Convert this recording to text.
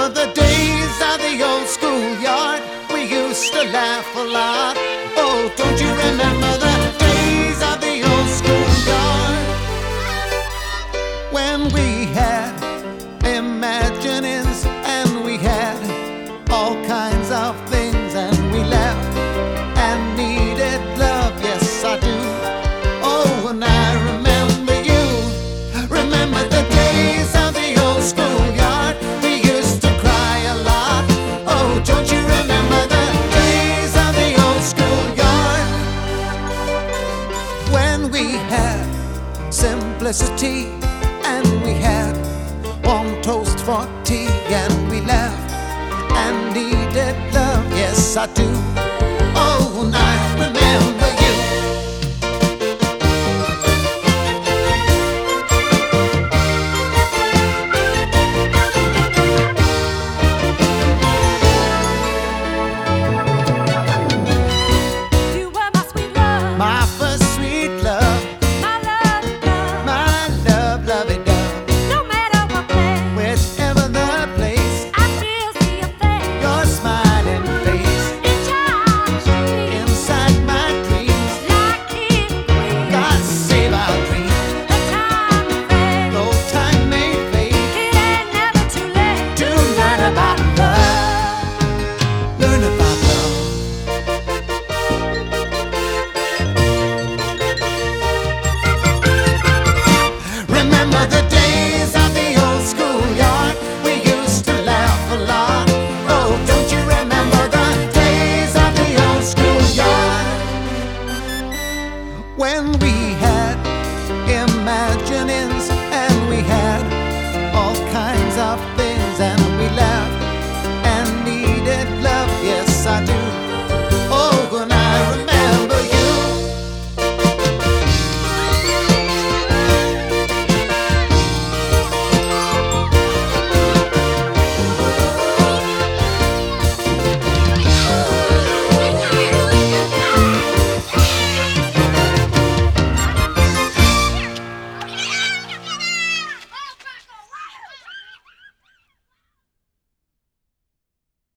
remember the days of the old schoolyard. We used to laugh a lot. Oh, don't you remember the days of the old schoolyard? When we had imaginings and we had all kinds of things, and we laughed and needed love. Yes, I do. Oh, and I remember you. Remember the days of the old schoolyard. We used to cry a lot. Oh, don't you remember the days of the old schoolyard? When we had simplicity and we had warm toast for tea, and we laughed and needed love. Yes, I do.